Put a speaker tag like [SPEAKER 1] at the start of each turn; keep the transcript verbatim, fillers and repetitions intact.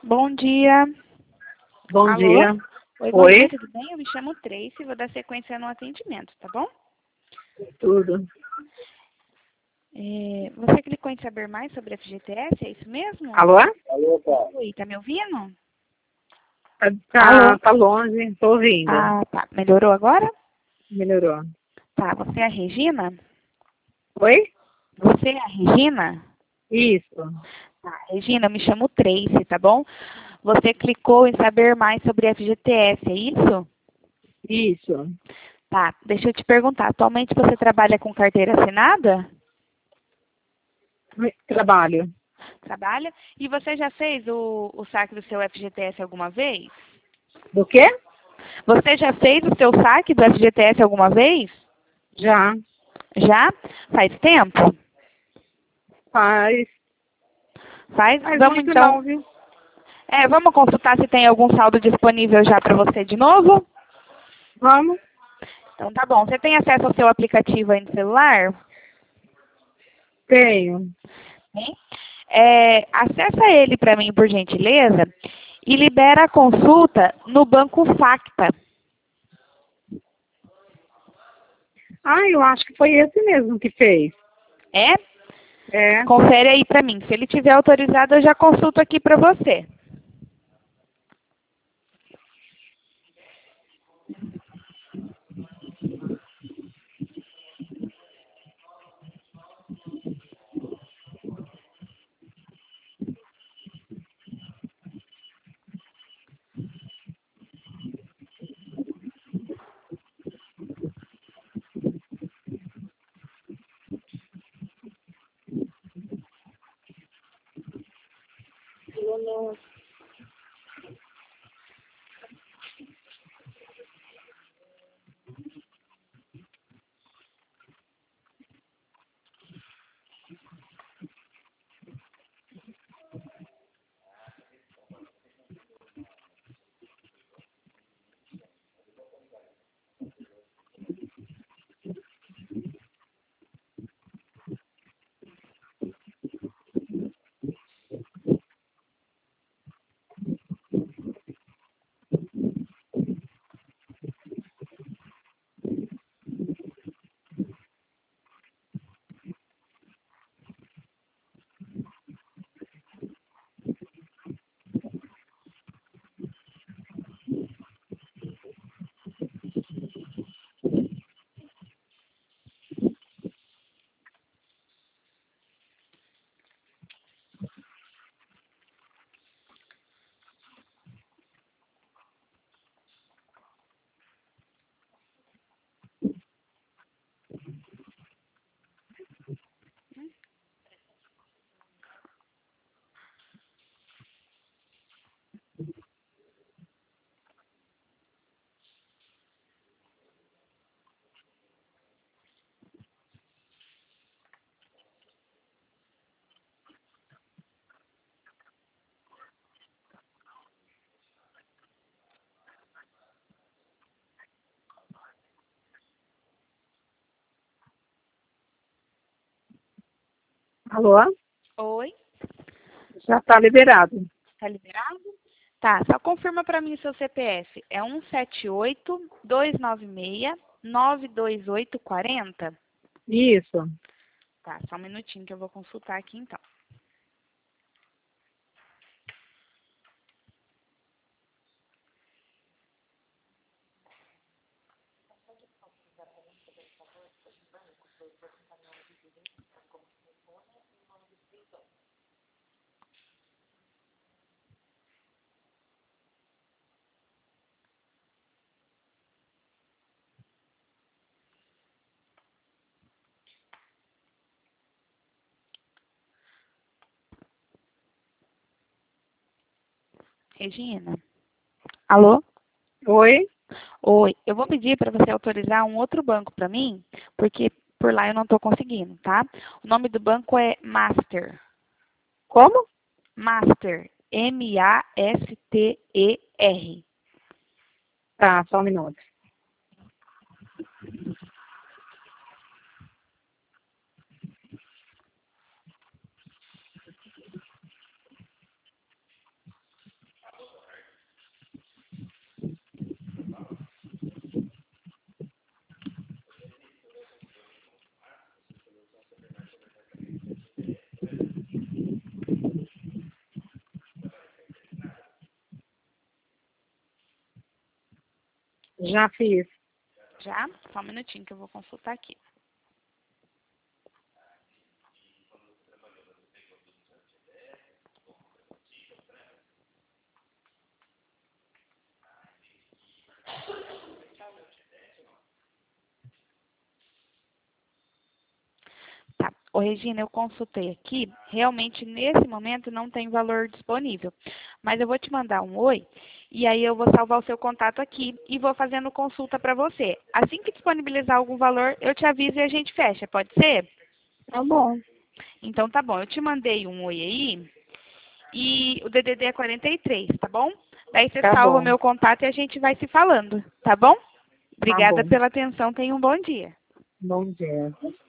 [SPEAKER 1] Bom dia.
[SPEAKER 2] Bom
[SPEAKER 1] Alô?
[SPEAKER 2] dia.
[SPEAKER 1] Oi, bom
[SPEAKER 2] Oi?
[SPEAKER 1] dia, tudo bem? Eu me chamo Tracy, vou dar sequência no atendimento, tá bom?
[SPEAKER 2] Tudo.
[SPEAKER 1] É, você clicou em saber mais sobre a F G T S, é isso mesmo?
[SPEAKER 2] Alô?
[SPEAKER 1] Oi, tá me ouvindo?
[SPEAKER 2] Tá,
[SPEAKER 1] Alô?
[SPEAKER 2] tá, tá longe, tô ouvindo.
[SPEAKER 1] Ah, tá. Melhorou agora?
[SPEAKER 2] Melhorou.
[SPEAKER 1] Tá, você é a Regina?
[SPEAKER 2] Oi?
[SPEAKER 1] Você é a Regina?
[SPEAKER 2] Isso.
[SPEAKER 1] Tá, Regina, eu me chamo Tracy, tá bom? Você clicou em saber mais sobre a F G T S, é isso?
[SPEAKER 2] Isso.
[SPEAKER 1] Tá, deixa eu te perguntar, atualmente você trabalha com carteira assinada?
[SPEAKER 2] Trabalho.
[SPEAKER 1] Trabalha? E você já fez o, o saque do seu F G T S alguma vez?
[SPEAKER 2] Do quê?
[SPEAKER 1] Você já fez o seu saque do F G T S alguma vez?
[SPEAKER 2] Já.
[SPEAKER 1] Já? Faz tempo?
[SPEAKER 2] Faz.
[SPEAKER 1] Faz?
[SPEAKER 2] Faz
[SPEAKER 1] Vamos
[SPEAKER 2] muito não,
[SPEAKER 1] então.
[SPEAKER 2] viu?
[SPEAKER 1] É, vamos consultar se tem algum saldo disponível já para você de novo?
[SPEAKER 2] Vamos.
[SPEAKER 1] Então tá bom. Você tem acesso ao seu aplicativo aí no celular?
[SPEAKER 2] Tenho.
[SPEAKER 1] Tem? É, acessa ele para mim, por gentileza, e libera a consulta no Banco Facta.
[SPEAKER 2] Ah, eu acho que foi esse mesmo que fez.
[SPEAKER 1] É?
[SPEAKER 2] É.
[SPEAKER 1] Confere aí para mim. Se ele tiver autorizado, eu já consulto aqui para você.
[SPEAKER 2] Alô?
[SPEAKER 1] Oi?
[SPEAKER 2] Já tá liberado.
[SPEAKER 1] Tá liberado? Tá, só confirma para mim o seu C P F. É um sete oito, dois nove seis, nove dois oito quatro zero?
[SPEAKER 2] Isso.
[SPEAKER 1] Tá, só um minutinho que eu vou consultar aqui então. Regina? Alô?
[SPEAKER 2] Oi?
[SPEAKER 1] Oi, eu vou pedir para você autorizar um outro banco para mim, porque por lá eu não estou conseguindo, tá? O nome do banco é Master.
[SPEAKER 2] Como?
[SPEAKER 1] Master. M A S T E R.
[SPEAKER 2] Tá, só um minuto. Já fiz.
[SPEAKER 1] Já? Só um minutinho que eu vou consultar aqui. Tá. Ô, Regina, eu consultei aqui. Realmente, nesse momento, não tem valor disponível. Mas eu vou te mandar um oi e aí eu vou salvar o seu contato aqui e vou fazendo consulta para você. Assim que disponibilizar algum valor, eu te aviso e a gente fecha. Pode ser?
[SPEAKER 2] Tá bom.
[SPEAKER 1] Então, tá bom. Eu te mandei um oi aí e o D D D é quarenta e três, tá bom? Daí você
[SPEAKER 2] Tá
[SPEAKER 1] salva o
[SPEAKER 2] bom.
[SPEAKER 1] meu contato e a gente vai se falando, tá bom?
[SPEAKER 2] Tá
[SPEAKER 1] Obrigada
[SPEAKER 2] bom.
[SPEAKER 1] pela atenção. Tenha um bom dia.
[SPEAKER 2] Bom dia.